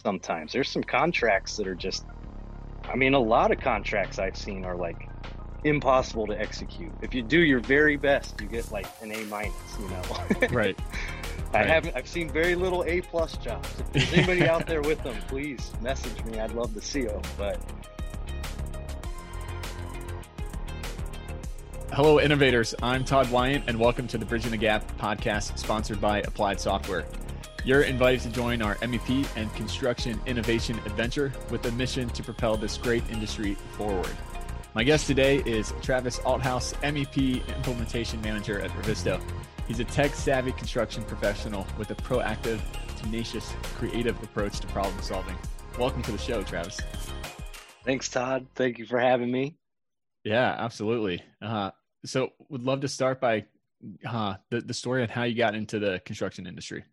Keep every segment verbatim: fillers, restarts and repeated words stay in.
sometimes. There's some contracts that are just, I mean, a lot of contracts I've seen are like impossible to execute. If you do your very best, you get like an A minus, you know? Right. I right. haven't, I've seen very little A plus jobs. If there's anybody out there with them, please message me. I'd love to see them, but. Hello, innovators. I'm Todd Wyant, and welcome to the Bridging the Gap podcast sponsored by Applied Software. You're invited to join our M E P and construction innovation adventure with a mission to propel this great industry forward. My guest today is Travis Althouse, M E P Implementation Manager at Revisto. He's a tech-savvy construction professional with a proactive, tenacious, creative approach to problem solving. Welcome to the show, Travis. Thanks, Todd. Thank you for having me. Yeah, absolutely. Uh, so would love to start by uh, the, the story on how you got into the construction industry.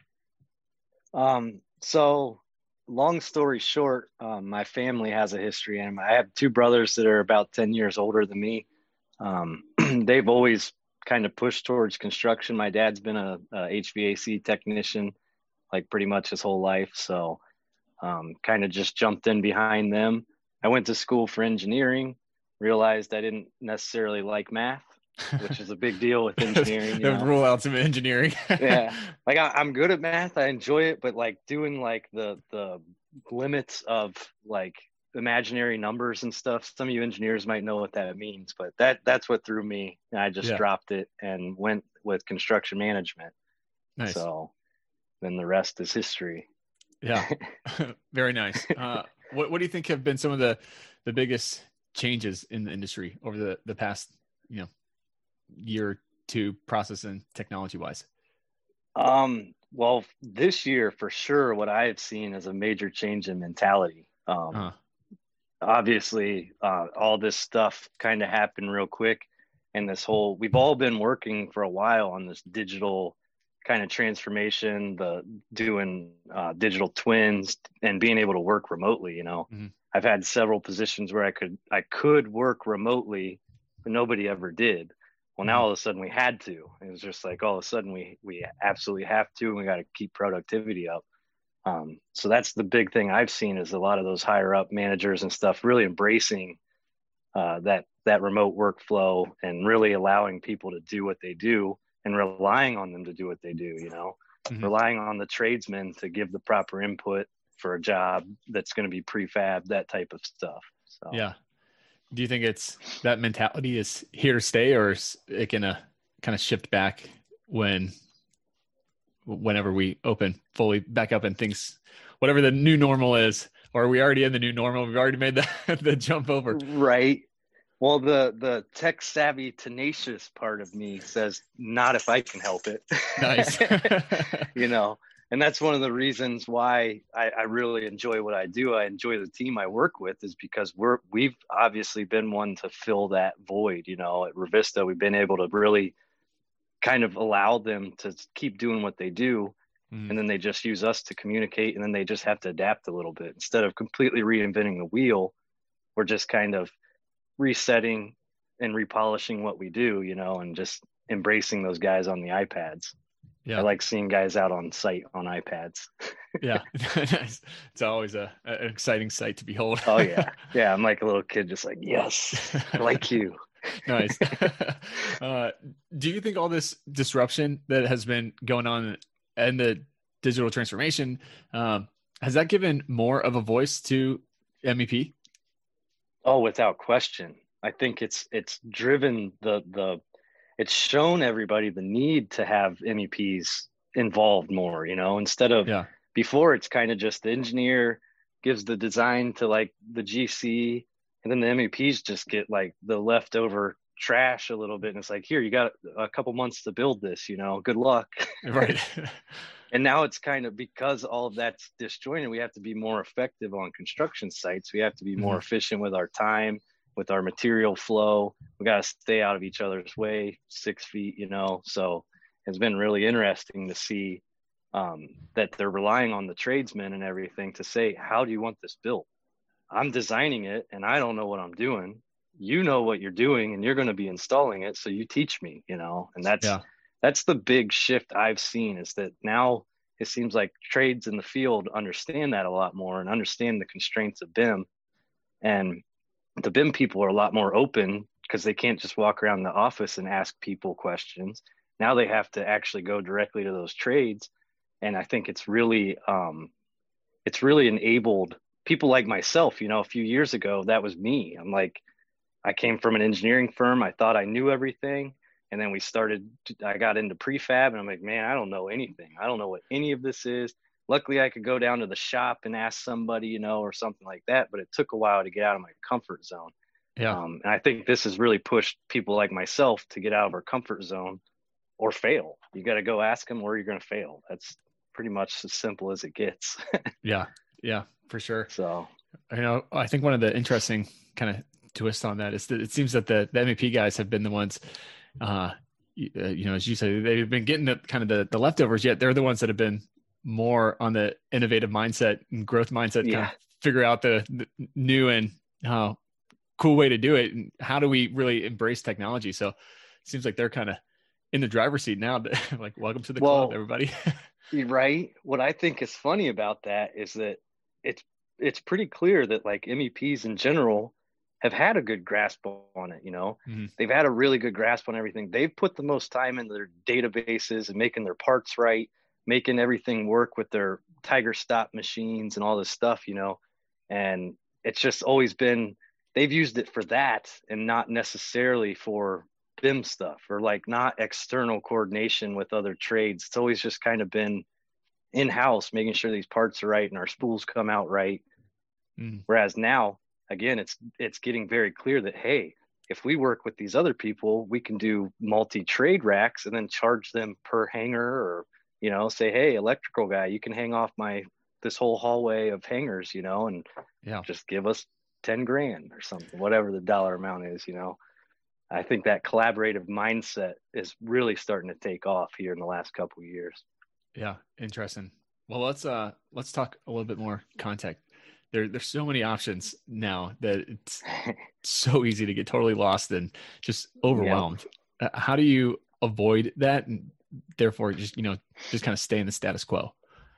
Um, so long story short, um, my family has a history, and I have two brothers that are about ten years older than me. Um, they've always kind of pushed towards construction. My dad's been a, a H V A C technician, like pretty much his whole life. So um, kind of just jumped in behind them. I went to school for engineering, realized I didn't necessarily like math, which is a big deal with engineering. That would rule out some engineering. Yeah. Like I, I'm good at math. I enjoy it, but like doing like the, the limits of like imaginary numbers and stuff. Some of you engineers might know what that means, but that that's what threw me. And I just yeah. dropped it and went with construction management. Nice. So then the rest is history. Yeah. Very nice. Uh, what, what do you think have been some of the, the biggest changes in the industry over the, the past, you know, year or two, process and technology wise? Um, well, this year for sure, what I have seen is a major change in mentality. Um, uh-huh. Obviously, uh, all this stuff kind of happened real quick. And this whole, we've all been working for a while on this digital kind of transformation, the doing uh, digital twins and being able to work remotely. You know, mm-hmm. I've had several positions where I could, I could work remotely, but nobody ever did. Well, now all of a sudden we had to. It was just like all of a sudden we we absolutely have to, and we got to keep productivity up. Um, so that's the big thing I've seen is a lot of those higher up managers and stuff really embracing uh, that that remote workflow and really allowing people to do what they do and relying on them to do what they do. You know, mm-hmm. relying on the tradesmen to give the proper input for a job that's going to be prefab, that type of stuff. So yeah. Do you think it's that mentality is here to stay, or is it gonna kind of shift back when, whenever we open fully back up and things, whatever the new normal is, or are we already in the new normal? We've already made the, the jump over. Right. Well, the, the tech savvy, tenacious part of me says, not if I can help it. Nice. You know, and that's one of the reasons why I, I really enjoy what I do. I enjoy the team I work with is because we're, we've obviously been one to fill that void. You know, at Revisto, we've been able to really kind of allow them to keep doing what they do. Mm. And then they just use us to communicate, and then they just have to adapt a little bit. Instead of completely reinventing the wheel, we're just kind of resetting and repolishing what we do, you know, and just embracing those guys on the iPads. Yeah. I like seeing guys out on site on iPads. Yeah. Nice. It's always a, an exciting sight to behold. Oh yeah. Yeah. I'm like a little kid, just like, yes, I like you. Nice. Uh, do you think all this disruption that has been going on and the digital transformation, um, has that given more of a voice to M E P? Oh, without question. I think it's, it's driven the, the, it's shown everybody the need to have M E Ps involved more, you know, instead of yeah. before it's kind of just the engineer gives the design to like the G C, and then the M E Ps just get like the leftover trash a little bit. And it's like, here, you got a couple months to build this, you know, good luck. Right. And now it's kind of, because all of that's disjointed, we have to be more effective on construction sites. We have to be more mm-hmm. efficient with our time, with our material flow. We got to stay out of each other's way, six feet, you know. So it's been really interesting to see um, that they're relying on the tradesmen and everything to say, how do you want this built? I'm designing it and I don't know what I'm doing. You know what you're doing and you're going to be installing it. So you teach me, you know, and that's, yeah. that's the big shift I've seen, is that now it seems like trades in the field understand that a lot more and understand the constraints of B I M. And the B I M people are a lot more open because they can't just walk around the office and ask people questions. Now they have to actually go directly to those trades. And I think it's really, um, it's really enabled people like myself. You know, a few years ago, that was me. I'm like, I came from an engineering firm. I thought I knew everything. And then we started, I got into prefab and I'm like, man, I don't know anything. I don't know what any of this is. Luckily, I could go down to the shop and ask somebody, you know, or something like that. But it took a while to get out of my comfort zone. Yeah. Um, and I think this has really pushed people like myself to get out of our comfort zone or fail. You got to go ask them where you're going to fail. That's pretty much as simple as it gets. Yeah. Yeah, for sure. So, you know, I think one of the interesting kind of twists on that is that it seems that the, the M E P guys have been the ones, uh, you, uh, you know, as you said, they've been getting the kind of the, the leftovers, yet they're the ones that have been more on the innovative mindset and growth mindset, yeah. kind of figure out the, the new and uh, cool way to do it. And how do we really embrace technology? So it seems like they're kind of in the driver's seat now. Like, welcome to the well, club, everybody. Right. What I think is funny about that is that it's, it's pretty clear that like M E Ps in general have had a good grasp on it. You know, mm-hmm. They've had a really good grasp on everything. They've put the most time into their databases and making their parts right, making everything work with their Tiger stop machines and all this stuff, you know, and it's just always been, they've used it for that and not necessarily for B I M stuff or like not external coordination with other trades. It's always just kind of been in-house, making sure these parts are right and our spools come out right. Mm. Whereas now, again, it's, it's getting very clear that, hey, if we work with these other people, we can do multi-trade racks and then charge them per hanger or, you know, say, hey, electrical guy, you can hang off my, this whole hallway of hangers, you know, and yeah. just give us ten grand or something, whatever the dollar amount is, you know. I think that collaborative mindset is really starting to take off here in the last couple of years. Yeah. Interesting. Well, let's, uh, let's talk a little bit more context. There, there's so many options now that it's so easy to get totally lost and just overwhelmed. Yep. Uh, how do you avoid that and therefore just, you know, just kind of stay in the status quo?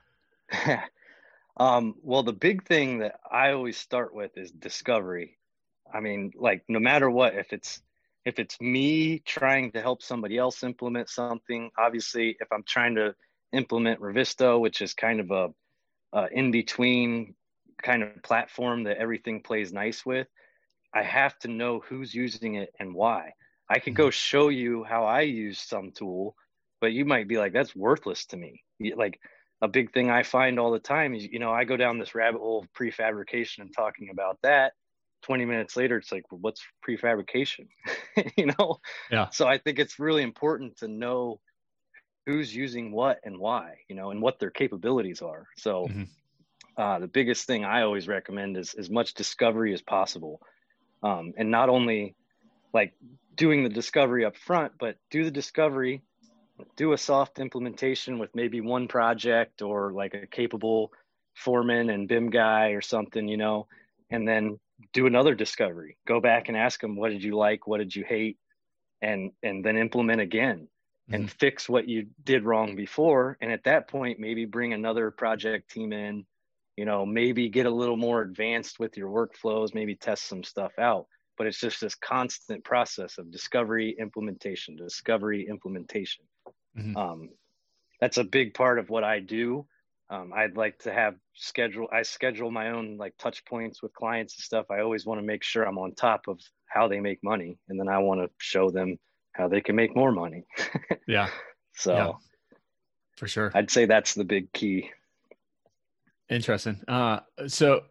um, well, the big thing that I always start with is discovery. I mean, like no matter what, if it's, if it's me trying to help somebody else implement something, obviously if I'm trying to implement Revisto, which is kind of a, a in-between kind of platform that everything plays nice with, I have to know who's using it and why. I could go show you how I use some tool, but you might be like, that's worthless to me. Like a big thing I find all the time is, you know, I go down this rabbit hole of prefabrication and talking about that. twenty minutes later, it's like, well, what's prefabrication? you know? Yeah. So I think it's really important to know who's using what and why, you know, and what their capabilities are. So mm-hmm. uh, the biggest thing I always recommend is as much discovery as possible. Um, and not only like doing the discovery up front, but do the discovery, do a soft implementation with maybe one project or like a capable foreman and B I M guy or something, you know, and then do another discovery, go back and ask them, what did you like? What did you hate? And, and then implement again mm-hmm. and fix what you did wrong before. And at that point, maybe bring another project team in, you know, maybe get a little more advanced with your workflows, maybe test some stuff out. But it's just this constant process of discovery, implementation, discovery, implementation. Mm-hmm. Um, that's a big part of what I do. Um, I'd like to have schedule, I schedule my own like touch points with clients and stuff. I always want to make sure I'm on top of how they make money. And then I want to show them how they can make more money. Yeah. So yeah, for sure. I'd say that's the big key. Interesting. Uh, so,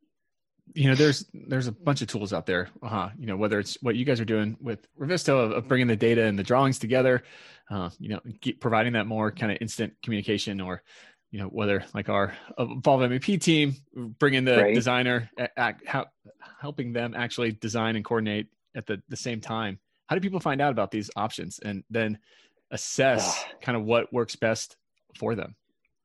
you know, there's, there's a bunch of tools out there, uh, you know, whether it's what you guys are doing with Revisto of, of bringing the data and the drawings together, uh, you know, keep providing that more kind of instant communication, or, you know, whether like our Evolve M E P team, bring in the right. designer, act, how, helping them actually design and coordinate at the, the same time. How do people find out about these options and then assess kind of what works best for them?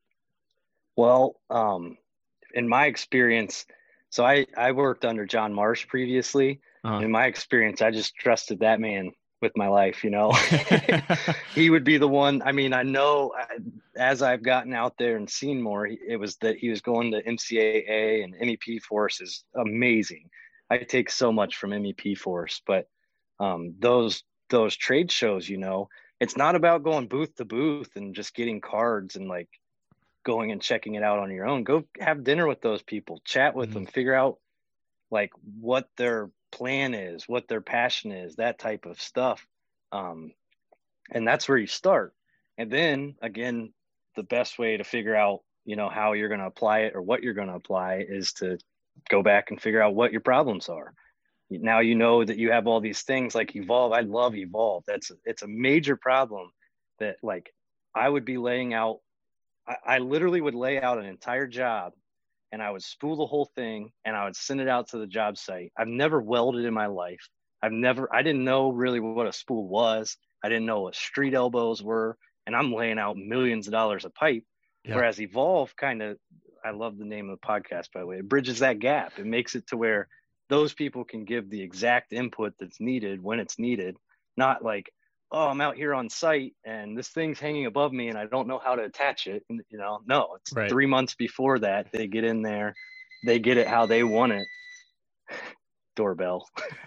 Well, um, in my experience, so I, I worked under John Marsh previously. Uh-huh. In my experience, I just trusted that man with my life, you know. He would be the one. I mean, I know as I've gotten out there and seen more, it was that he was going to M C A A and M E P Force is amazing. I take so much from M E P Force, but um, those those trade shows, you know, it's not about going booth to booth and just getting cards and like going and checking it out on your own. Go have dinner with those people, chat with mm-hmm. them, figure out like what their plan is, what their passion is, that type of stuff. Um, and that's where you start. And then again, the best way to figure out, you know, how you're going to apply it or what you're going to apply is to go back and figure out what your problems are. Now, you know that you have all these things like Evolve. I love Evolve. That's, it's a major problem that like I would be laying out. I, I literally would lay out an entire job and I would spool the whole thing and I would send it out to the job site. I've never welded in my life. I've never, I didn't know really what a spool was. I didn't know what street elbows were. And I'm laying out millions of dollars of pipe. Yeah. Whereas Evolve kind of, I love the name of the podcast, by the way, it bridges that gap. It makes it to where those people can give the exact input that's needed when it's needed. Not like, oh, I'm out here on site and this thing's hanging above me and I don't know how to attach it. And, you know, no, it's right. Three months before that, they get in there, they get it how they want it. Doorbell.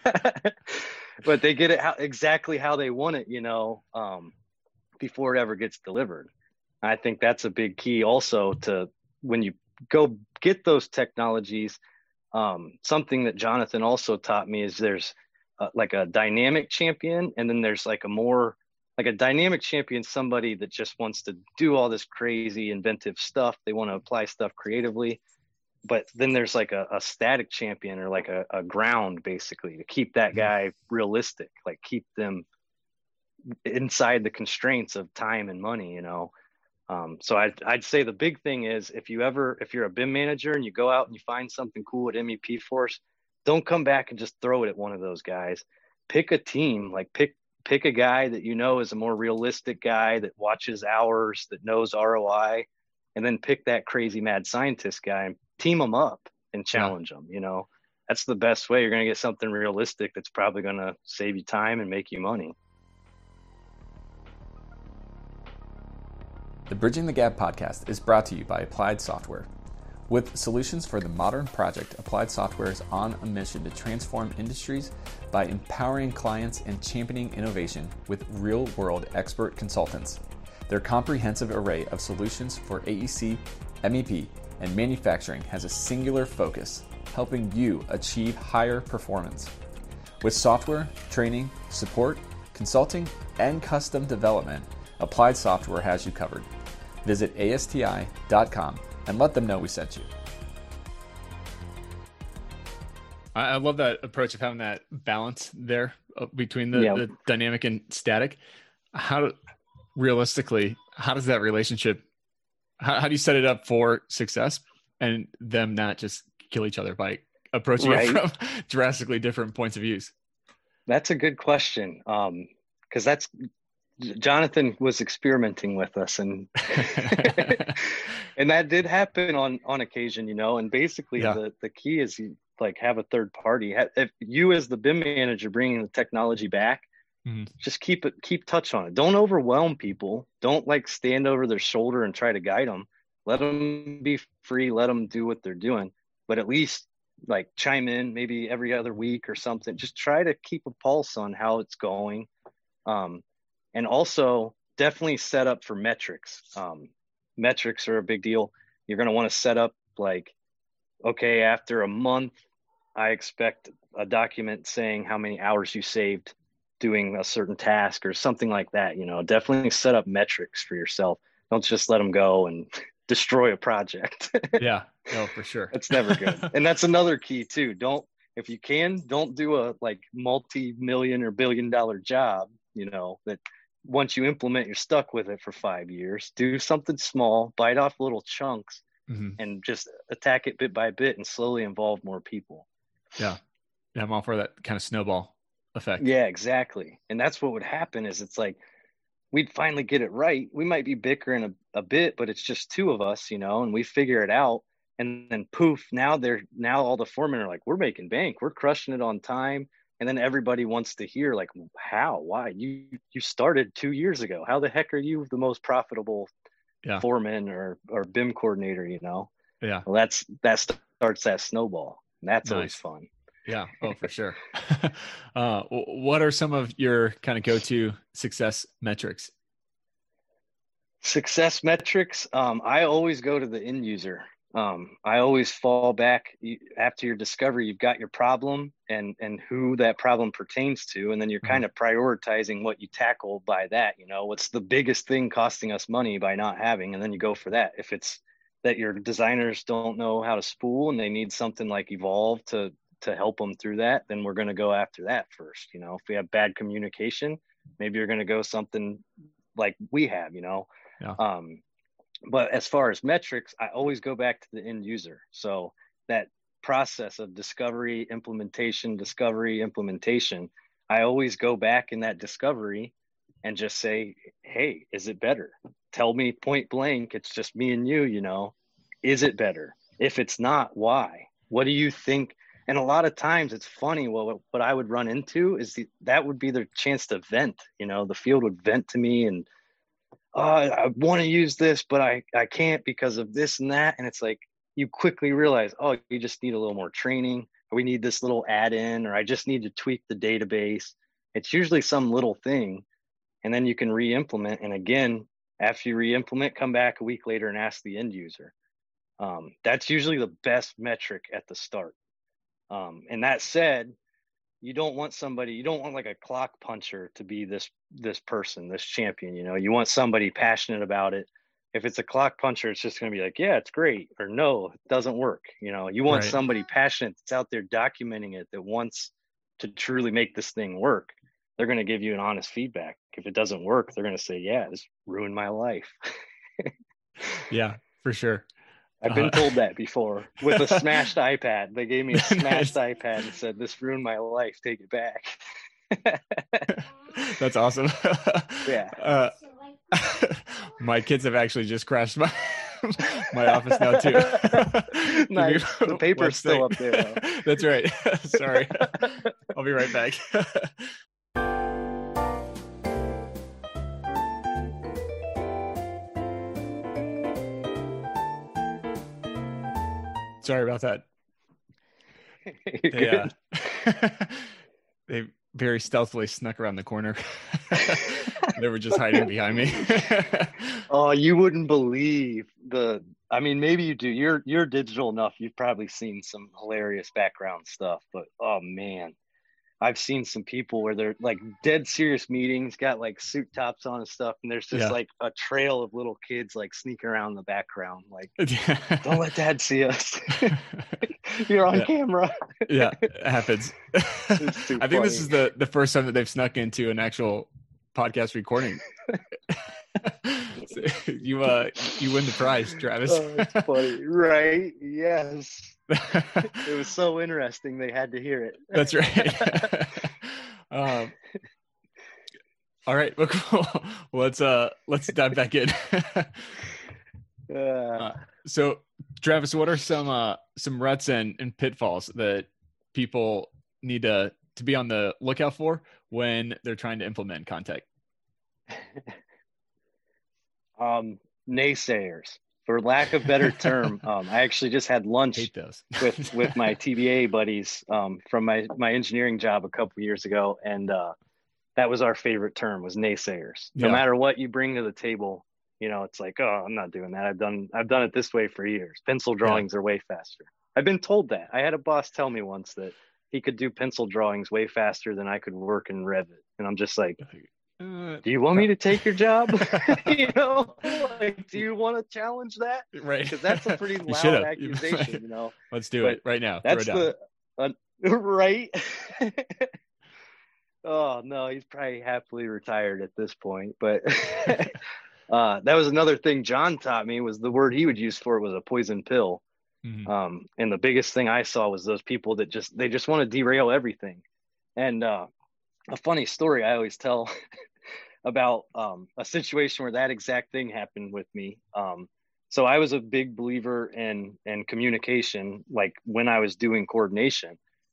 But they get it how, exactly how they want it, you know, um, before it ever gets delivered. I think that's a big key also to when you go get those technologies. Um, something that Jonathan also taught me is there's uh, like a dynamic champion, and then there's like a more like a dynamic champion, somebody that just wants to do all this crazy inventive stuff. They want to apply stuff creatively. But then there's like a, a static champion or like a, a ground basically to keep that guy realistic, like keep them inside the constraints of time and money, you know? Um, so I'd, I'd say the big thing is if you ever, if you're a B I M manager and you go out and you find something cool at M E P Force, don't come back and just throw it at one of those guys. Pick a team, like pick, pick a guy that you know is a more realistic guy that watches hours, that knows R O I, and then pick that crazy mad scientist guy and team them up and challenge yeah. them. You know, that's the best way. You're going to get something realistic that's probably going to save you time and make you money. The Bridging the Gap podcast is brought to you by Applied Software. With solutions for the modern project, Applied Software is on a mission to transform industries by empowering clients and championing innovation with real-world expert consultants. Their comprehensive array of solutions for A E C, M E P, and manufacturing has a singular focus, helping you achieve higher performance. With software, training, support, consulting, and custom development, Applied Software has you covered. Visit A S T I dot com and let them know we sent you. I love that approach of having that balance there between the, yeah. the dynamic and static. How realistically, how does that relationship, how, how do you set it up for success and them not just kill each other by approaching right. it from drastically different points of views? That's a good question. Um, cause that's, Jonathan was experimenting with us and, and that did happen on, on occasion, you know, and basically yeah. the, the key is you like have a third party. If you as the B I M manager bringing the technology back, mm-hmm. just keep it, keep touch on it. Don't overwhelm people. Don't like stand over their shoulder and try to guide them. Let them be free. Let them do what they're doing, but at least like chime in maybe every other week or something. Just try to keep a pulse on how it's going. Um, And also definitely set up for metrics. Um, metrics are a big deal. You're going to want to set up like, okay, after a month, I expect a document saying how many hours you saved doing a certain task or something like that. You know, definitely set up metrics for yourself. Don't just let them go and destroy a project. Yeah, no, for sure. That's never good. And that's another key too. Don't, if you can, don't do a like multi-million or billion dollar job, you know, that once you implement, you're stuck with it for five years. Do something small, bite off little chunks, mm-hmm. and just attack it bit by bit and slowly involve more people. Yeah. Yeah. I'm all for that kind of snowball effect. Yeah, exactly. And that's what would happen is it's like, we'd finally get it right. We might be bickering a, a bit, but it's just two of us, you know, and we figure it out. And then poof, now they're, now all the foremen are like, we're making bank. We're crushing it on time. And then everybody wants to hear like, how, why you, you started two years ago. How the heck are you the most profitable yeah. foreman or, or B I M coordinator, you know? Yeah. Well, that's, that starts that snowball. And that's nice. Always fun. Yeah. Oh, for sure. uh, what are some of your kind of go-to success metrics? Success metrics. Um, I always go to the end user. Um, I always fall back after your discovery. You've got your problem and, and who that problem pertains to. And then you're kind of prioritizing what you tackle by that, you know, what's the biggest thing costing us money by not having, and then you go for that. If it's that your designers don't know how to spool and they need something like Evolve to, to help them through that, then we're going to go after that first. You know, if we have bad communication, maybe you're going to go something like we have, you know. Yeah. Um, but as far as metrics, I always go back to the end user. So that process of discovery, implementation, discovery, implementation, I always go back in that discovery and just say, hey, is it better? Tell me point blank, it's just me and you, you know, is it better? If it's not, why? What do you think? And a lot of times it's funny. Well, what I would run into is the, that would be their chance to vent, you know, the field would vent to me and, oh, I want to use this, but I, I can't because of this and that. And it's like, you quickly realize, oh, you just need a little more training. Or we need this little add-in, or I just need to tweak the database. It's usually some little thing. And then you can re-implement. And again, after you re-implement, come back a week later and ask the end user. Um, that's usually the best metric at the start. Um, and that said, you don't want somebody, you don't want like a clock puncher to be this, this person, this champion, you know, you want somebody passionate about it. If it's a clock puncher, it's just going to be like, yeah, it's great, or no, it doesn't work. You know, you want right. somebody passionate that's out there documenting it, that wants to truly make this thing work. They're going to give you an honest feedback. If it doesn't work, they're going to say, yeah, this ruined my life. Yeah, for sure. I've been uh, told that before with a smashed iPad. They gave me a smashed nice. iPad and said, this ruined my life. Take it back. That's awesome. Yeah. Uh, my kids have actually just crashed my my office now too. Nice. The paper's still up there, though. That's right. Sorry. I'll be right back. Sorry about that. They, uh, they very stealthily snuck around the corner. They were just hiding behind me. Oh, you wouldn't believe the, I mean, maybe you do. You're, you're digital enough. You've probably seen some hilarious background stuff, but oh man, I've seen some people where they're like dead serious meetings, got like suit tops on and stuff. And there's just yeah. like a trail of little kids like sneaking around in the background. Like, don't let dad see us. You're on yeah. camera. Yeah, it happens. I think funny. This is the, the first time that they've snuck into an actual podcast recording. So you uh you win the prize, Travis. Oh, it's funny, right? Yes. It was so interesting. They had to hear it. That's right. um, all right, well, cool. Let's uh let's dive back in. uh, uh, so, Travis, what are some uh some ruts and, and pitfalls that people need to to be on the lookout for when they're trying to implement Contech? Um, naysayers, for lack of better term. Um, I actually just had lunch with, with my T B A buddies um, from my, my engineering job a couple of years ago. And uh, that was our favorite term, was naysayers. No yeah. matter what you bring to the table, you know, it's like, oh, I'm not doing that. I've done, I've done it this way for years. Pencil drawings yeah. are way faster. I've been told that. I had a boss tell me once that he could do pencil drawings way faster than I could work in Revit. And I'm just like, Uh, do you want me to take your job? You know, like, do you want to challenge that? Right. Because that's a pretty loud accusation, you know. Let's do but it right now. That's the, uh, right. Oh, no, he's probably happily retired at this point. But uh, that was another thing John taught me, was the word he would use for it was a poison pill. Mm-hmm. Um, and the biggest thing I saw was those people that just, they just want to derail everything. And, uh, a funny story I always tell about um, a situation where that exact thing happened with me. Um, so I was a big believer in, in communication, like when I was doing coordination.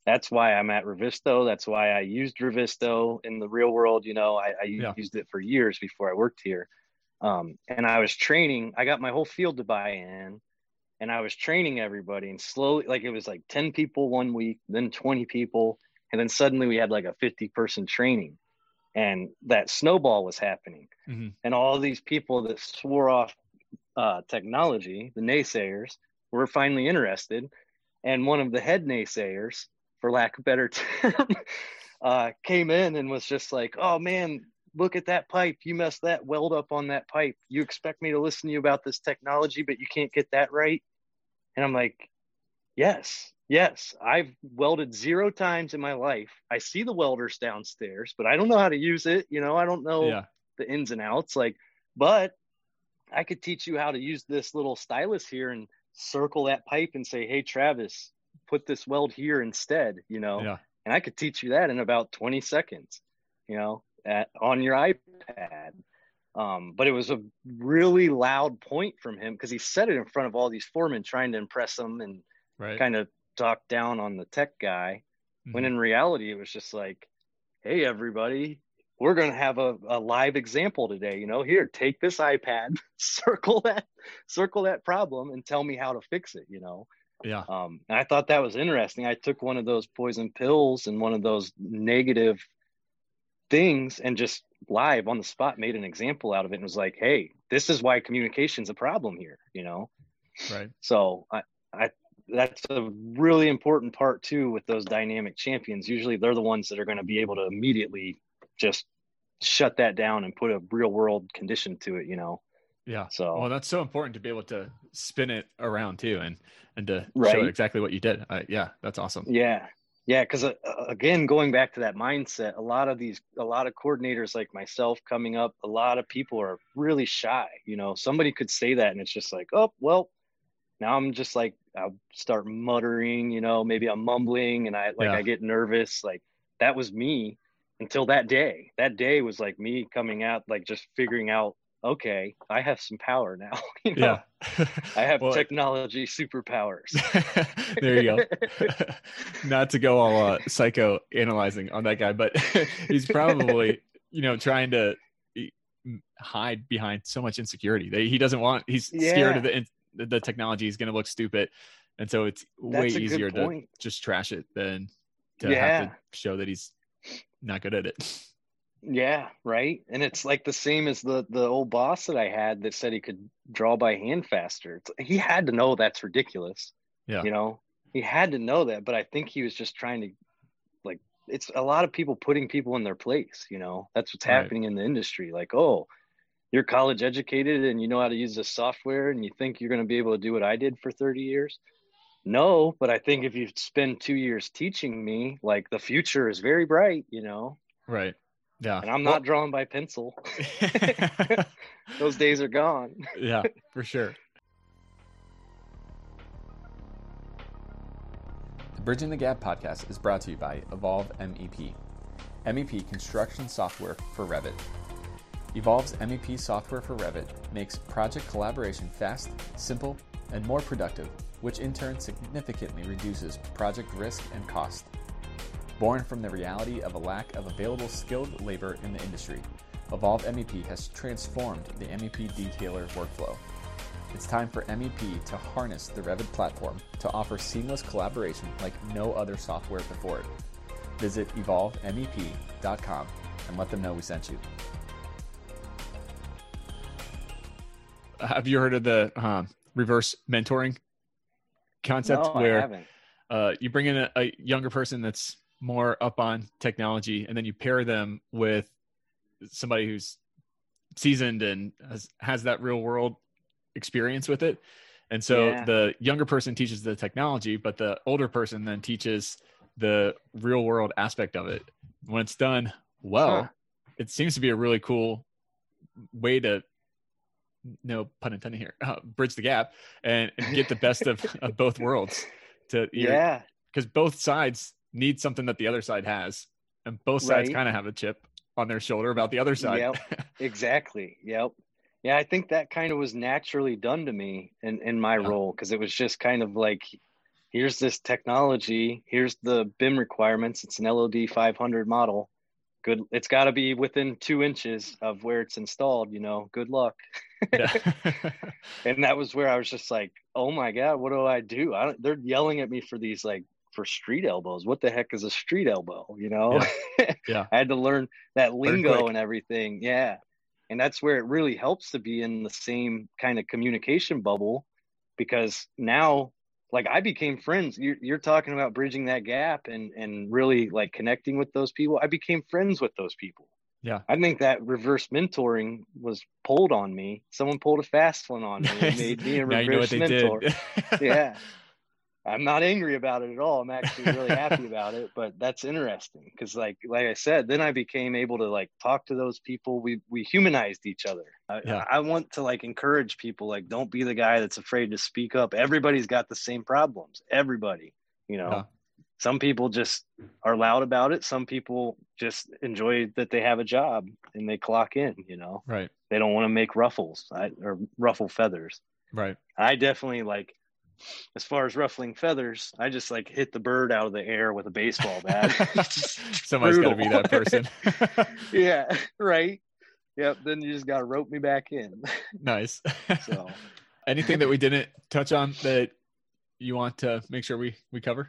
that's why I'm at Revisto. That's why I used Revisto in the real world. You know, I, I Yeah. used it for years before I worked here. Um, and I was training, I got my whole field to buy in, and I was training everybody, and slowly, like it was like ten people one week, then twenty people. And then suddenly we had like a fifty person training, and that snowball was happening. Mm-hmm. And all these people that swore off uh, technology, the naysayers, were finally interested. And one of the head naysayers, for lack of a better term, uh, came in and was just like, oh man, look at that pipe. You messed that weld up on that pipe. You expect me to listen to you about this technology, but you can't get that right. And I'm like, yes, yes, I've welded zero times in my life. I see the welders downstairs, but I don't know how to use it. You know, I don't know yeah. the ins and outs, like, but I could teach you how to use this little stylus here and circle that pipe and say, hey, Travis, put this weld here instead, you know, yeah. and I could teach you that in about twenty seconds, you know, at, on your iPad. Um, but it was a really loud point from him because he said it in front of all these foremen trying to impress them and right. kind of talk down on the tech guy. Mm-hmm. When in reality, it was just like, hey, everybody, we're going to have a, a live example today. You know, here, take this iPad, circle that, circle that problem and tell me how to fix it, you know? Yeah. Um, and I thought that was interesting. I took one of those poison pills and one of those negative things and just live on the spot made an example out of it and was like, hey, this is why communication's a problem here, you know? Right. So I, I, that's a really important part too with those dynamic champions. Usually they're the ones that are going to be able to immediately just shut that down and put a real world condition to it, you know? Yeah. So, well, that's so important to be able to spin it around too, and, and to right? show exactly what you did. Uh, yeah. That's awesome. Yeah. Yeah. Cause uh, again, going back to that mindset, a lot of these, a lot of coordinators like myself coming up, a lot of people are really shy, you know, somebody could say that and it's just like, oh, well, now I'm just like, I'll start muttering, you know, maybe I'm mumbling and I like, yeah. I get nervous. Like that was me until that day. That day was like me coming out, like just figuring out, okay, I have some power now. You know? Yeah. I have well, technology superpowers. There you go. Not to go all uh, psycho analyzing on that guy, but he's probably, you know, trying to hide behind so much insecurity. He doesn't want, he's yeah. scared of the, the technology is going to look stupid. And so it's way easier to just trash it than to yeah. have to show that he's not good at it. Yeah. Right. And it's like the same as the, the old boss that I had that said he could draw by hand faster. It's, he had to know that's ridiculous. Yeah. You know, he had to know that, but I think he was just trying to like, it's a lot of people putting people in their place. You know, that's what's right. happening in the industry. Like, oh, you're college educated and you know how to use this software and you think you're going to be able to do what I did for thirty years. No, but I think if you spend two years teaching me, like the future is very bright, you know? Right. Yeah. And I'm not well, drawing by pencil. Those days are gone. Yeah, for sure. The Bridging the Gap podcast is brought to you by Evolve M E P. M E P construction software for Revit. Evolve's M E P software for Revit makes project collaboration fast, simple, and more productive, which in turn significantly reduces project risk and cost. Born from the reality of a lack of available skilled labor in the industry, Evolve M E P has transformed the M E P detailer workflow. It's time for M E P to harness the Revit platform to offer seamless collaboration like no other software before it. Visit evolve M E P dot com and let them know we sent you. Have you heard of the um, reverse mentoring concept? No, where I haven't. Uh, you bring in a, a younger person that's more up on technology, and then you pair them with somebody who's seasoned and has, has that real world experience with it. And so yeah. the younger person teaches the technology, but the older person then teaches the real world aspect of it. When it's done well, huh. it seems to be a really cool way to, no pun intended here, uh, bridge the gap and, and get the best of, of both worlds. To yeah, because both sides need something that the other side has, and both sides right. kind of have a chip on their shoulder about the other side. Yep, exactly. Yep. Yeah, I think that kind of was naturally done to me in, in my yeah. role, because it was just kind of like here's this technology, here's the B I M requirements. It's an L O D five hundred model. Good. It's got to be within two inches of where it's installed, you know, good luck. Yeah. And that was where I was just like, oh my God, what do I do? I don't, they're yelling at me for these, like, for street elbows. What the heck is a street elbow? You know, yeah. yeah. I had to learn that lingo learn and everything. Yeah. And that's where it really helps to be in the same kind of communication bubble, because now, like, I became friends. You're, you're talking about bridging that gap and, and really like connecting with those people. I became friends with those people. Yeah. I think that reverse mentoring was pulled on me. Someone pulled a fast one on me and made me a reverse you know mentor. Yeah. I'm not angry about it at all. I'm actually really happy about it, but that's interesting because like, like I said, then I became able to like talk to those people. We, we humanized each other. I, yeah. I want to like encourage people, like, don't be the guy that's afraid to speak up. Everybody's got the same problems. Everybody, you know, yeah. Some people just are loud about it. Some people just enjoy that they have a job and they clock in, you know, right. They don't want to make ruffles I, or ruffle feathers. Right. I definitely like, as far as ruffling feathers, I just like hit the bird out of the air with a baseball bat. Somebody's got to be that person. Yeah, right. Yep. Then you just got to rope me back in. Nice. So, anything that we didn't touch on that you want to make sure we, we cover?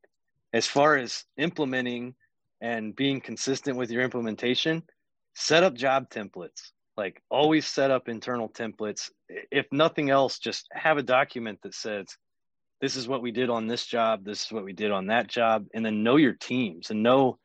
As far as implementing and being consistent with your implementation, set up job templates. Like, always set up internal templates. If nothing else, just have a document that says, this is what we did on this job, this is what we did on that job, and then know your teams and know,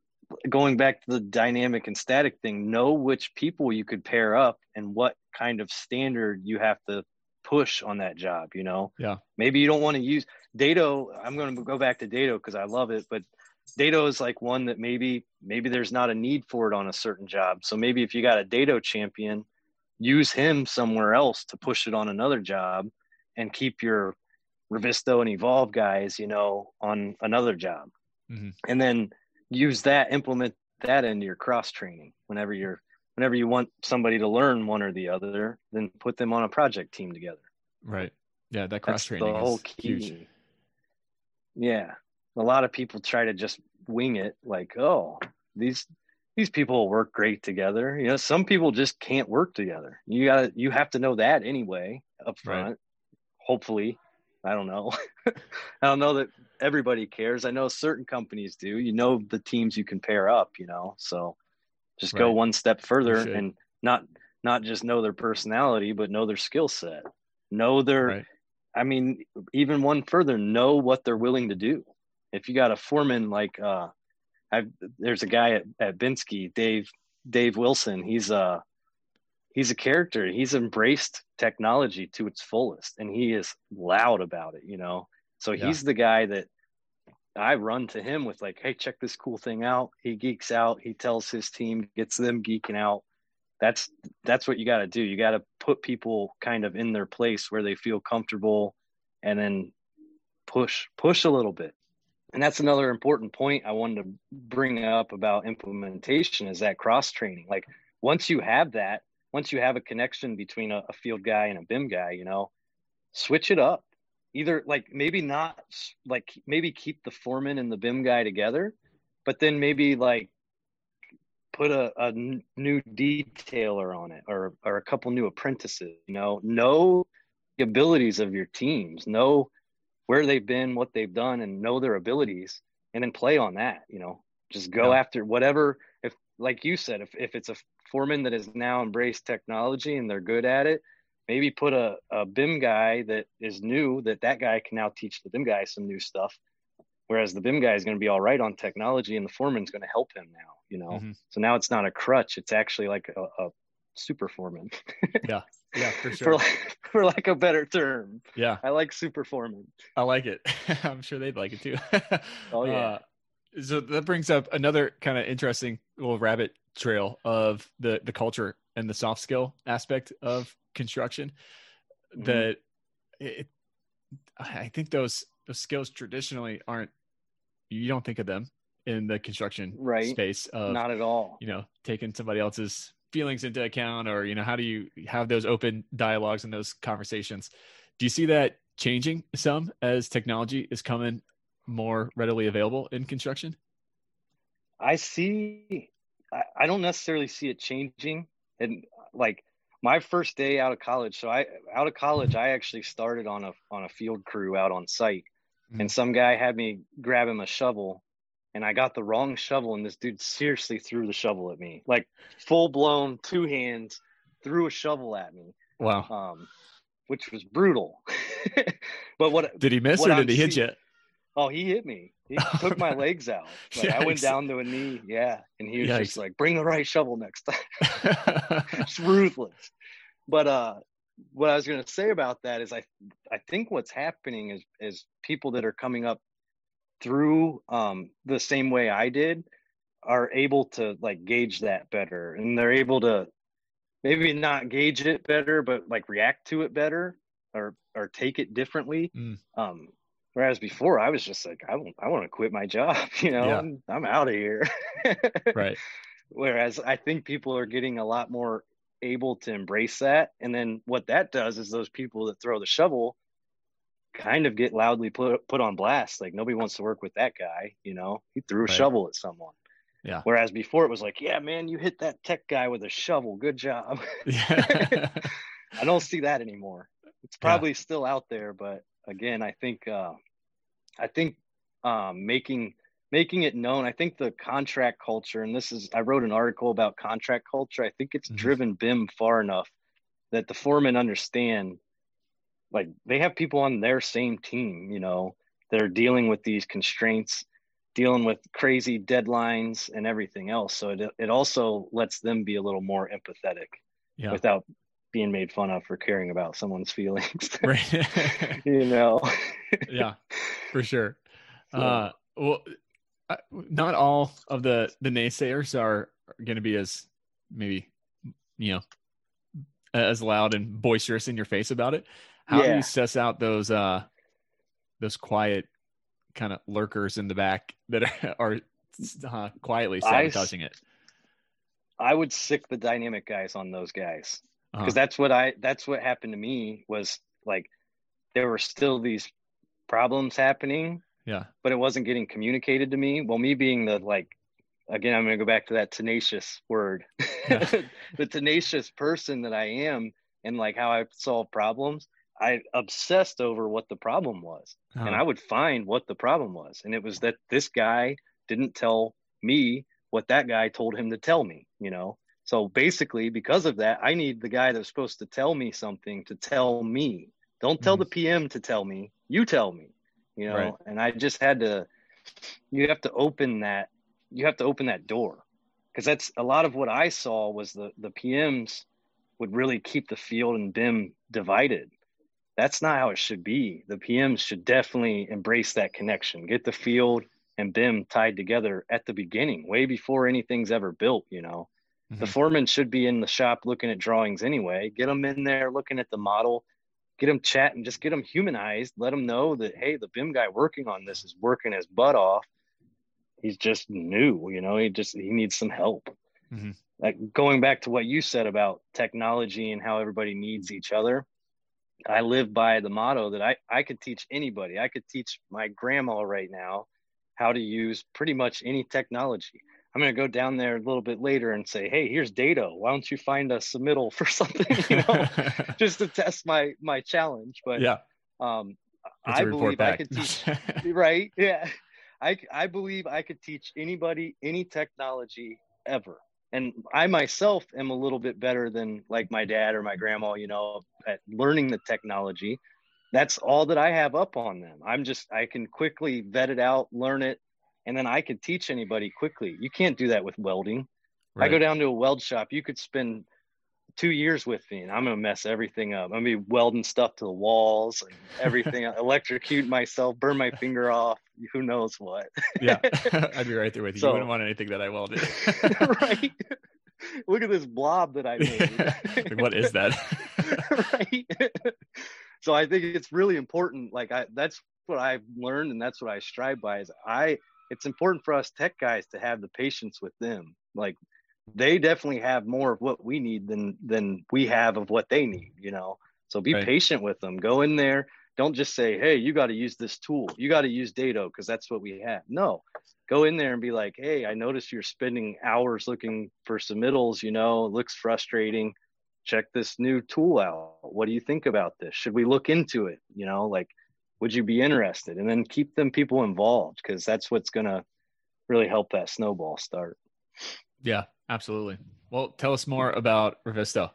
going back to the dynamic and static thing, know which people you could pair up and what kind of standard you have to push on that job, you know? Yeah. Maybe you don't want to use Dado. I'm going to go back to Dado because I love it, but Dado is like one that maybe, maybe there's not a need for it on a certain job. So maybe if you got a Dado champion, use him somewhere else to push it on another job and keep your Revisto and Evolve guys, you know, on another job. Mm-hmm. And then use that, implement that into your cross training. Whenever you're, whenever you want somebody to learn one or the other, then put them on a project team together. Right. Yeah. That cross training is huge. Yeah. A lot of people try to just wing it. Like, oh, these, these people work great together. You know, some people just can't work together. You gotta, you have to know that anyway up front. Right. Hopefully. I don't know. I don't know that everybody cares. I know certain companies do. You know the teams you can pair up, you know, so just right. go one step further and not not just know their personality, but know their skill set. Know their, right. I mean, even one further, know what they're willing to do. If you got a foreman like, uh, I've, there's a guy at, at Binsky, Dave Dave Wilson. He's a he's a character. He's embraced technology to its fullest, and he is loud about it, you know? So yeah. he's the guy that I run to him with, like, hey, check this cool thing out. He geeks out. He tells his team, gets them geeking out. That's, that's what you got to do. You got to put people kind of in their place where they feel comfortable, and then push, push a little bit. And that's another important point I wanted to bring up about implementation, is that cross training. Like, once you have that, once you have a connection between a, a field guy and a B I M guy, you know, switch it up. Either like, maybe not like, maybe keep the foreman and the B I M guy together, but then maybe like put a, a n- new detailer on it, or, or a couple new apprentices, you know, know the abilities of your teams, know where they've been, what they've done, and know their abilities, and then play on that, you know, just go yeah. after whatever. If, like you said, if, if it's a foreman that has now embraced technology and they're good at it, maybe put a, a B I M guy that is new, that that guy can now teach the B I M guy some new stuff. Whereas the B I M guy is going to be all right on technology, and the foreman's going to help him now, you know? Mm-hmm. So now it's not a crutch. It's actually like a, a super foreman. Yeah. Yeah, for sure. for, like, for like a better term. Yeah. I like super foreman. I like it. I'm sure they'd like it too. Oh yeah. Uh, so that brings up another kind of interesting little rabbit trail of the, the culture and the soft skill aspect of construction. Mm-hmm. That it, I think those, those skills traditionally aren't, you don't think of them in the construction right. space of, not at all, you know, taking somebody else's feelings into account, or, you know, how do you have those open dialogues and those conversations? Do you see that changing some as technology is coming more readily available in construction? I see, I, I don't necessarily see it changing. And like my first day out of college, so I out of college, I actually started on a on a field crew out on site, mm-hmm. and some guy had me grab him a shovel, and I got the wrong shovel, and this dude seriously threw the shovel at me, like full blown two hands, threw a shovel at me. Wow. Um, which was brutal. But what did he miss or did I'm he hit see- you? Oh, he hit me. He took my legs out. Like, I went down to a knee. Yeah. And he was Yikes. just like, bring the right shovel next time. It's ruthless. But uh, what I was going to say about that is I I think what's happening is, is people that are coming up through um, the same way I did are able to like gauge that better. And they're able to maybe not gauge it better, but like react to it better or or take it differently. Mm. Um Whereas before I was just like, I want, I want to quit my job, you know, yeah. I'm, I'm out of here. Right. Whereas I think people are getting a lot more able to embrace that. And then what that does is those people that throw the shovel kind of get loudly put, put on blast. Like nobody wants to work with that guy, you know, he threw a right. shovel at someone. Yeah. Whereas before it was like, yeah, man, you hit that tech guy with a shovel. Good job. Yeah. I don't see that anymore. It's probably yeah. still out there, but again, I think, uh, I think, um, making, making it known, I think the contract culture, and this is, I wrote an article about contract culture. I think it's mm-hmm. driven B I M far enough that the foremen understand, like they have people on their same team, you know, that are dealing with these constraints, dealing with crazy deadlines and everything else. So it, it also lets them be a little more empathetic yeah. without being made fun of for caring about someone's feelings. Right. You know? Yeah, for sure. So, uh, well, not all of the, the naysayers are going to be as maybe, you know, as loud and boisterous in your face about it. How yeah. do you suss out those, uh, those quiet kind of lurkers in the back that are, are uh, quietly sabotaging I, it? I would sick the dynamic guys on those guys. Because uh-huh. that's what I, that's what happened to me was like, there were still these problems happening, yeah, but it wasn't getting communicated to me. Well, me being the, like, again, I'm going to go back to that tenacious word, yeah. the tenacious person that I am and like how I solve problems. I obsessed over what the problem was uh-huh. and I would find what the problem was. And it was that this guy didn't tell me what that guy told him to tell me, you know? So basically, because of that, I need the guy that's supposed to tell me something to tell me. Don't tell mm-hmm. the P M to tell me. You tell me, you know. Right. And I just had to. You have to open that. You have to open that door, because that's a lot of what I saw was the the P Ms would really keep the field and B I M divided. That's not how it should be. The P Ms should definitely embrace that connection. Get the field and B I M tied together at the beginning, way before anything's ever built, you know. The foreman should be in the shop looking at drawings anyway. Get them in there looking at the model, get them chatting, just get them humanized. Let them know that, hey, the B I M guy working on this is working his butt off. He's just new, you know, he just, he needs some help. Mm-hmm. Like going back to what you said about technology and how everybody needs each other. I live by the motto that I, I could teach anybody. I could teach my grandma right now how to use pretty much any technology. I'm going to go down there a little bit later and say, hey, here's data. Why don't you find a submittal for something, you know, just to test my, my challenge. But yeah, um, I believe I could teach, right. Yeah. I, I believe I could teach anybody, any technology ever. And I myself am a little bit better than like my dad or my grandma, you know, at learning the technology. That's all that I have up on them. I'm just, I can quickly vet it out, learn it. And then I could teach anybody quickly. You can't do that with welding. Right. I go down to a weld shop. You could spend two years with me and I'm going to mess everything up. I'm going to be welding stuff to the walls and everything, electrocute myself, burn my finger off. Who knows what? Yeah. I'd be right there with you. So, you wouldn't want anything that I welded. Right. Look at this blob that I made. Like, what is that? Right. So I think it's really important. Like I, that's what I've learned. And that's what I strive by is I, it's important for us tech guys to have the patience with them. Like they definitely have more of what we need than, than we have of what they need, you know? So be right. patient with them, go in there, Don't just say, hey, you got to use this tool. You got to use Dado because that's what we have. No, go in there and be like, hey, I noticed you're spending hours looking for submittals, you know, it looks frustrating. Check this new tool out. What do you think about this? Should we look into it? You know, like, would you be interested? And then keep them people involved, because that's what's going to really help that snowball start. Yeah, absolutely. Well, tell us more about Revisto.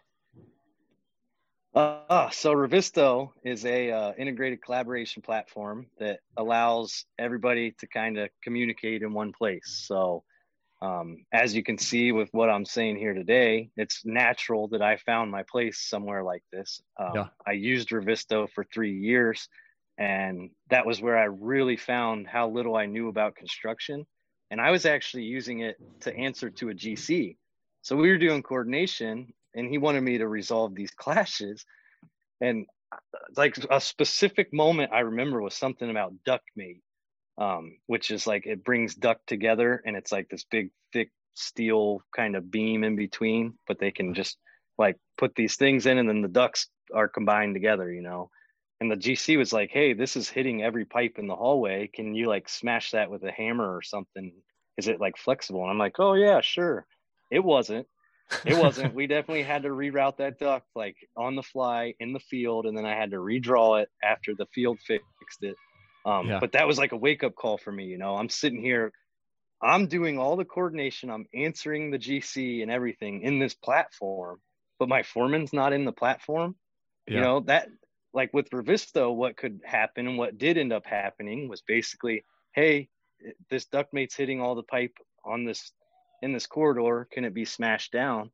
Uh, so Revisto is a uh, integrated collaboration platform that allows everybody to kind of communicate in one place. So um, as you can see with what I'm saying here today, it's natural that I found my place somewhere like this. Um, yeah. I used Revisto for three years, and that was where I really found how little I knew about construction. And I was actually using it to answer to a G C. So we were doing coordination, and he wanted me to resolve these clashes. And like a specific moment I remember was something about ductmate, um, which is like, it brings duct together, and it's like this big, thick steel kind of beam in between, but they can just like put these things in, and then the ducts are combined together, you know? And the G C was like, hey, this is hitting every pipe in the hallway. Can you like smash that with a hammer or something? Is it like flexible? And I'm like, oh yeah, sure. It wasn't. It wasn't. We definitely had to reroute that duct like on the fly in the field, and then I had to redraw it after the field fixed it. Um, yeah. But that was like a wake-up call for me. You know, I'm sitting here, I'm doing all the coordination, I'm answering the G C and everything in this platform, but my foreman's not in the platform. Yeah. You know, that like with Revisto, what could happen and what did end up happening was basically, hey, this ductmate's hitting all the pipe on this in this corridor. Can it be smashed down?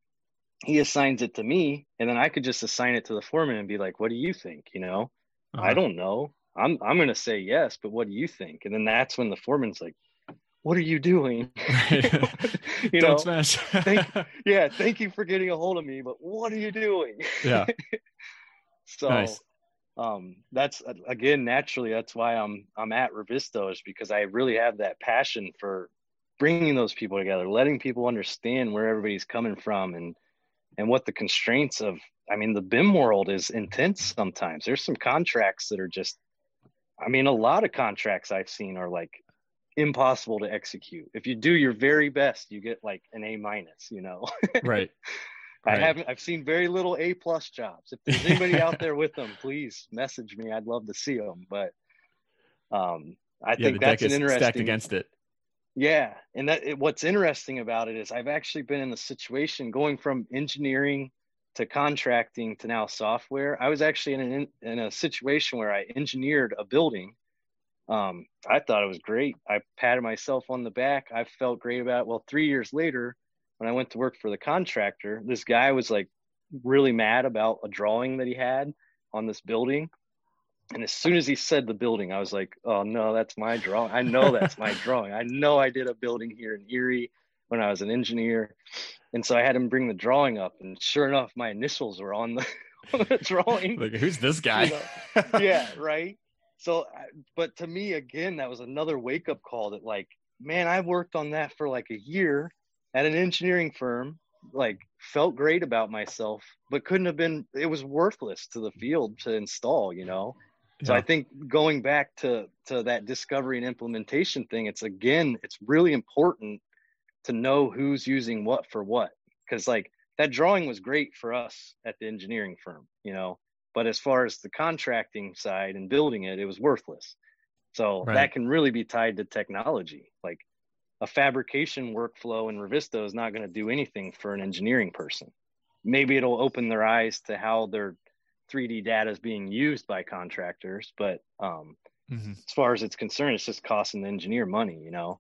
He assigns it to me, and then I could just assign it to the foreman and be like, what do you think? You know, uh-huh. I don't know. I'm, I'm going to say yes, but what do you think? And then that's when the foreman's like, what are you doing? you don't know, smash. thank, yeah. Thank you for getting a hold of me, but what are you doing? Yeah. so, nice. um, that's again, naturally, that's why I'm, I'm at Revisto, is because I really have that passion for bringing those people together, letting people understand where everybody's coming from, and and what the constraints of, I mean, the B I M world is intense sometimes. There's some contracts that are just, I mean, a lot of contracts I've seen are like impossible to execute. If you do your very best, you get like an A minus, you know? Right. I right. haven't, I've seen very little A plus jobs. If there's anybody out there with them, please message me. I'd love to see them. But um, I yeah, think the that's deck an is interesting stacked against it. Yeah. And that it, what's interesting about it is I've actually been in the situation going from engineering to contracting to now software. I was actually in, an, in a situation where I engineered a building. Um, I thought it was great. I patted myself on the back. I felt great about it. Well, three years later, when I went to work for the contractor, this guy was like really mad about a drawing that he had on this building. And as soon as he said the building, I was like, oh no, that's my drawing. I know that's my drawing. I know I did a building here in Erie when I was an engineer. And so I had him bring the drawing up, and sure enough, my initials were on the, on the drawing. Like, who's this guy? You know? Yeah, right. So, but to me, again, that was another wake-up call that like, man, I worked on that for like a year at an engineering firm, like felt great about myself, but couldn't have been, it was worthless to the field to install, you know? So yeah. I think going back to, to that discovery and implementation thing, it's again, it's really important to know who's using what for what. Because like that drawing was great for us at the engineering firm, you know, but as far as the contracting side and building it, it was worthless. So right. that can really be tied to technology. Like a fabrication workflow in Revisto is not going to do anything for an engineering person. Maybe it'll open their eyes to how their three D data is being used by contractors, but um, mm-hmm. as far as it's concerned, it's just costing the engineer money, you know?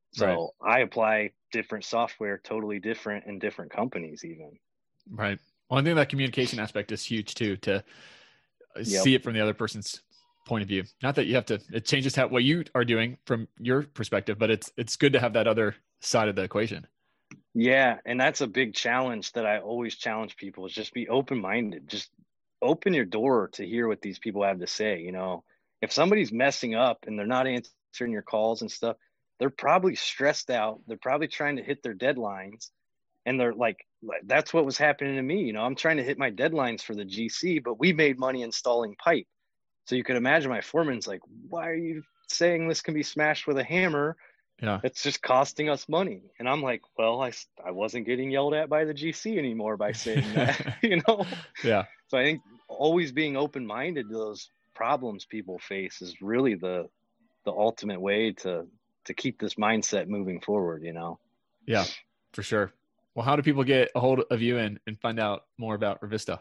So right. I apply different software, totally different in different companies even. Right. Well, I think that communication aspect is huge too, to yep. see it from the other person's point of view. Not that you have to, it changes how, what you are doing from your perspective, but it's, it's good to have that other side of the equation. Yeah. And that's a big challenge that I always challenge people, is just be open-minded. Just open your door to hear what these people have to say. You know, if somebody's messing up and they're not answering your calls and stuff, they're probably stressed out. They're probably trying to hit their deadlines. And they're like, that's what was happening to me. You know, I'm trying to hit my deadlines for the G C, but we made money installing pipe. So you could imagine my foreman's like, why are you saying this can be smashed with a hammer? Yeah. It's just costing us money. And I'm like, well, I, I wasn't getting yelled at by the G C anymore by saying that, you know? Yeah. So I think always being open-minded to those problems people face is really the, the ultimate way to, to keep this mindset moving forward, you know? Yeah, for sure. Well, how do people get a hold of you and, and find out more about Revista?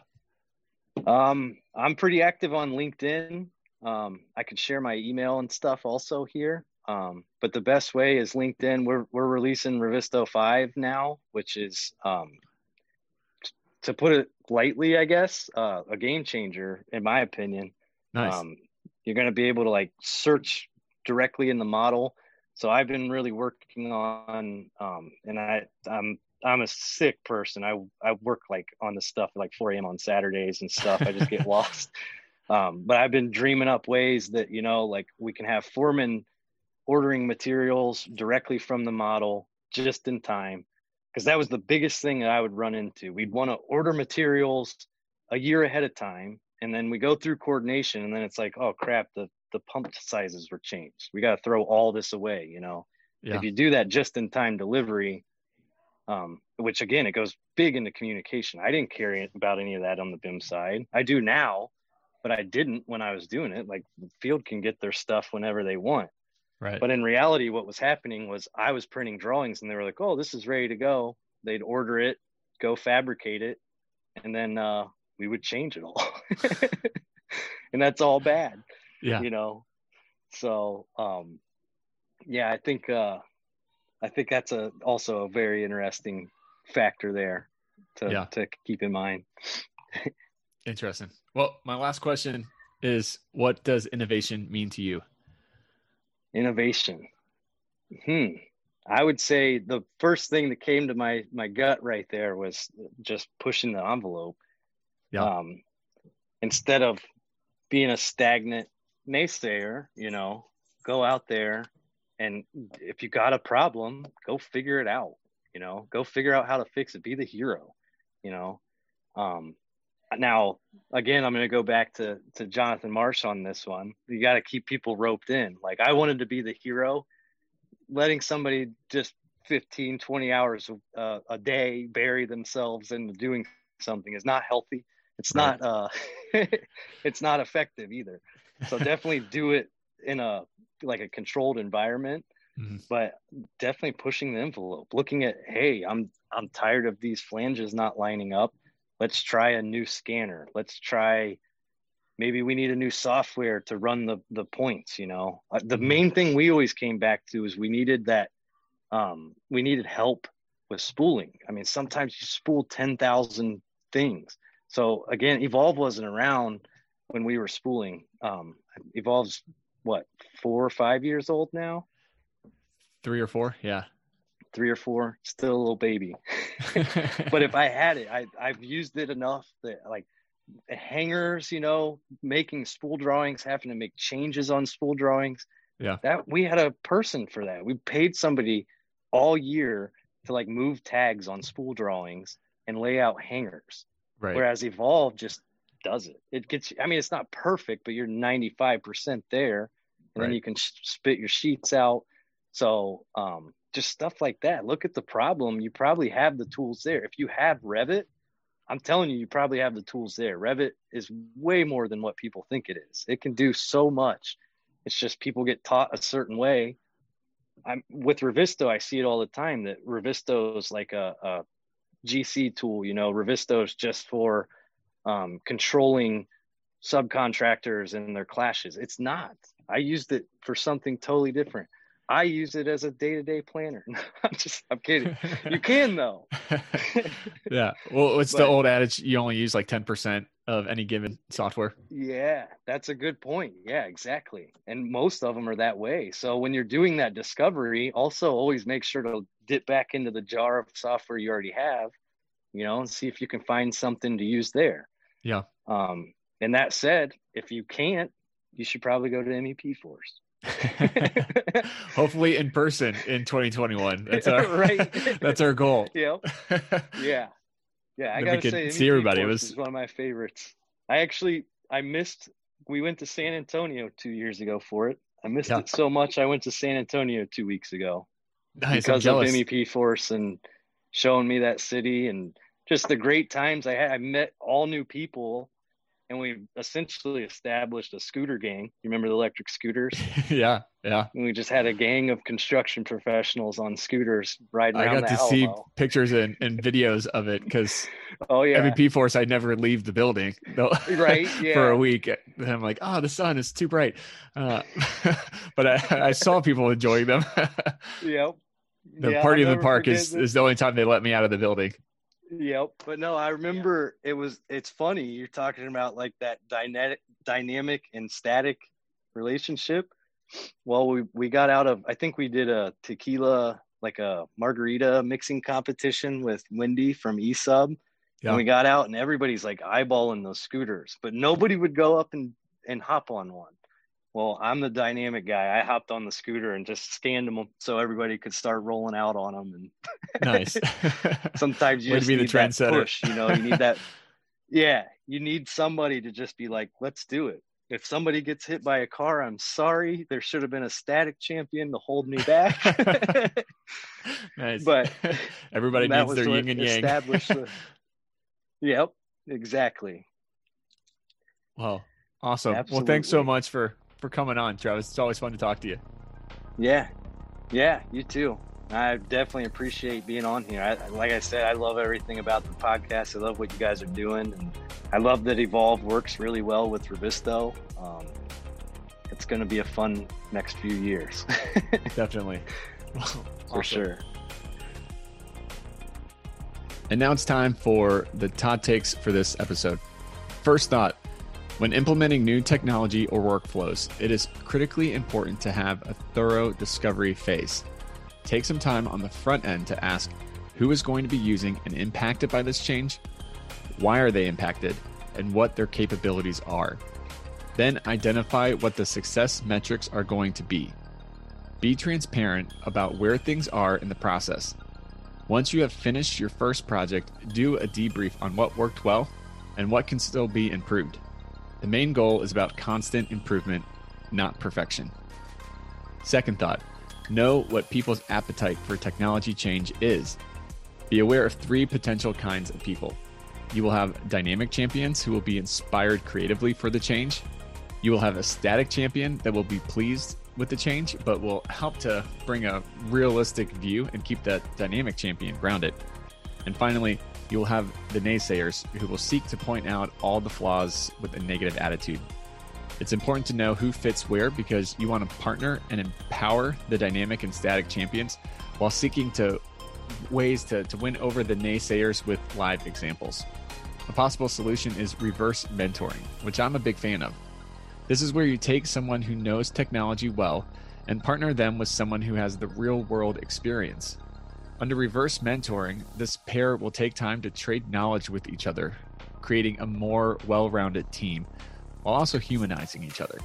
Um, I'm pretty active on LinkedIn. Um, I could share my email and stuff also here. Um, but the best way is LinkedIn. We're, we're releasing Revisto five now, which is, um, t- to put it lightly, I guess, uh, a game changer, in my opinion. Nice. Um, you're going to be able to like search directly in the model. So I've been really working on, um, and I, I'm, I'm a sick person. I, I work like on the stuff at like four a.m. on Saturdays and stuff. I just get lost. Um, but I've been dreaming up ways that, you know, like we can have foremen ordering materials directly from the model just in time. Because that was the biggest thing that I would run into. We'd want to order materials a year ahead of time. And then we go through coordination and then it's like, oh crap, the, the pump sizes were changed. We got to throw all this away, you know? Yeah. If you do that just in time delivery, um, which again, it goes big into communication. I didn't care about any of that on the B I M side. I do now, but I didn't when I was doing it. Like the field can get their stuff whenever they want. Right. But in reality, what was happening was I was printing drawings and they were like, oh, this is ready to go. They'd order it, go fabricate it, and then uh, we would change it all. And that's all bad, yeah. you know? So, um, yeah, I think, uh, I think that's a, also a very interesting factor there to, yeah. to keep in mind. Interesting. Well, my last question is, what does innovation mean to you? Innovation. Hmm. I would say the first thing that came to my, my gut right there was just pushing the envelope. Yeah. Um, instead of being a stagnant naysayer, you know, go out there and if you got a problem, go figure it out, you know, go figure out how to fix it. Be the hero, you know? Um, now, again, I'm going to go back to, to Jonathan Marsh on this one. You got to keep people roped in. Like I wanted to be the hero, letting somebody just fifteen, twenty hours uh, a day bury themselves into doing something is not healthy. It's right. not, uh, it's not effective either. So definitely do it in a, like a controlled environment, mm-hmm. but definitely pushing the envelope, looking at, hey, I'm, I'm tired of these flanges not lining up. Let's try a new scanner. Let's try, maybe we need a new software to run the, the points, you know. Uh, the main thing we always came back to is we needed that, um, we needed help with spooling. I mean, sometimes you spool ten thousand things. So again, Evolve wasn't around when we were spooling. Um, Evolve's what, four or five years old now? Three or four. Yeah. Three or four, still a little baby. But if I had it, I, I've used it enough that like hangers, you know, making spool drawings, having to make changes on spool drawings. Yeah. That we had a person for that. We paid somebody all year to like move tags on spool drawings and lay out hangers. Right. Whereas Evolve just does it. It gets, I mean, it's not perfect, but you're ninety-five percent there. And right. then you can sh- spit your sheets out. So, um, just stuff like that. Look at the problem. You probably have the tools there. If you have Revit, I'm telling you, you probably have the tools there. Revit is way more than what people think it is. It can do so much. It's just people get taught a certain way. I'm with Revisto. I see it all the time that Revisto is like a, a G C tool. You know, Revisto is just for um, controlling subcontractors and their clashes. It's not. I used it for something totally different. I use it as a day-to-day planner. I'm just, I'm kidding. You can though. Yeah. Well, it's but, the old adage, you only use like ten percent of any given software. Yeah, that's a good point. Yeah, exactly. And most of them are that way. So when you're doing that discovery, also always make sure to dip back into the jar of software you already have, you know, and see if you can find something to use there. Yeah. Um, and that said, if you can't, you should probably go to M E P Force. Hopefully in person in twenty twenty-one. That's our right. That's our goal. Yeah. Yeah. Yeah. I then gotta we can say, see everybody. It was is one of my favorites. I actually I missed we went to San Antonio two years ago for it. I missed yeah. it so much. I went to San Antonio two weeks ago nice, because of M E P Force and showing me that city and just the great times I had. I met all new people, and we essentially established a scooter gang. You remember the electric scooters? yeah, yeah. And we just had a gang of construction professionals on scooters riding around I got the to Alamo. see pictures and, and videos of it because oh yeah, M E P Force, I'd never leave the building right yeah. for a week. And I'm like, oh, the sun is too bright. Uh, but I, I saw people enjoying them. Yep. The yeah, party in the park is, is the only time they let me out of the building. Yep. But no, I remember it was, it's funny. You're talking about like that dynamic, dynamic and static relationship. Well, we, we got out of, I think we did a tequila, like a margarita mixing competition with Wendy from eSub. Yeah. And we got out and everybody's like eyeballing those scooters, but nobody would go up and, and hop on one. Well, I'm the dynamic guy. I hopped on the scooter and just scanned them so everybody could start rolling out on them. And nice. Sometimes you just need that push, you know, you need that. Yeah. You need somebody to just be like, let's do it. If somebody gets hit by a car, I'm sorry. There should have been a static champion to hold me back. Nice. But everybody needs their yin and yang. The... Yep, exactly. Wow. Awesome. Absolutely. Well, thanks so much for, for coming on, Travis. It's always fun to talk to you. Yeah. Yeah, you too. I definitely appreciate being on here. I, like I said, I love everything about the podcast. I love what you guys are doing. And I love that Evolve works really well with Robusto. Um, it's going to be a fun next few years. Definitely. For awesome. Sure. And now it's time for the Todd Takes for this episode. First thought. When implementing new technology or workflows, it is critically important to have a thorough discovery phase. Take some time on the front end to ask who is going to be using and impacted by this change, why are they impacted, and what their capabilities are. Then identify what the success metrics are going to be. Be transparent about where things are in the process. Once you have finished your first project, do a debrief on what worked well and what can still be improved. The main goal is about constant improvement, not perfection. Second thought, know what people's appetite for technology change is. Be aware of three potential kinds of people. You will have dynamic champions who will be inspired creatively for the change. You will have a static champion that will be pleased with the change, but will help to bring a realistic view and keep that dynamic champion grounded. And finally, you will have the naysayers who will seek to point out all the flaws with a negative attitude. It's important to know who fits where because you want to partner and empower the dynamic and static champions while seeking to ways to, to win over the naysayers with live examples. A possible solution is reverse mentoring, which I'm a big fan of. This is where you take someone who knows technology well and partner them with someone who has the real world experience. Under reverse mentoring, this pair will take time to trade knowledge with each other, creating a more well-rounded team, while also humanizing each other.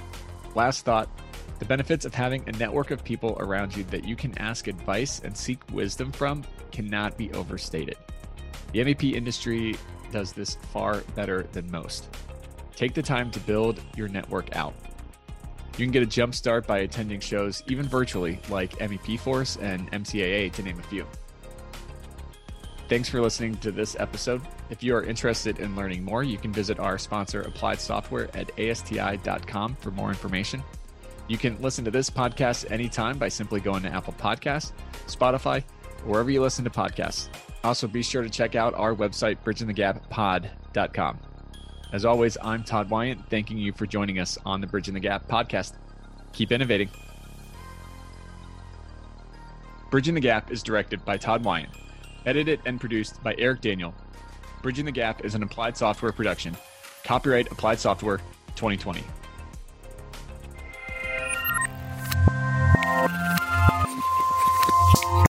Last thought, the benefits of having a network of people around you that you can ask advice and seek wisdom from cannot be overstated. The M E P industry does this far better than most. Take the time to build your network out. You can get a jump start by attending shows, even virtually, like M E P Force and M C A A, to name a few. Thanks for listening to this episode. If you are interested in learning more, you can visit our sponsor, Applied Software, at A S T I dot com for more information. You can listen to this podcast anytime by simply going to Apple Podcasts, Spotify, or wherever you listen to podcasts. Also, be sure to check out our website, bridging the gap pod dot com. As always, I'm Todd Wyant, thanking you for joining us on the Bridging the Gap podcast. Keep innovating. Bridging the Gap is directed by Todd Wyant, edited and produced by Eric Daniel. Bridging the Gap is an Applied Software production. Copyright Applied Software twenty twenty.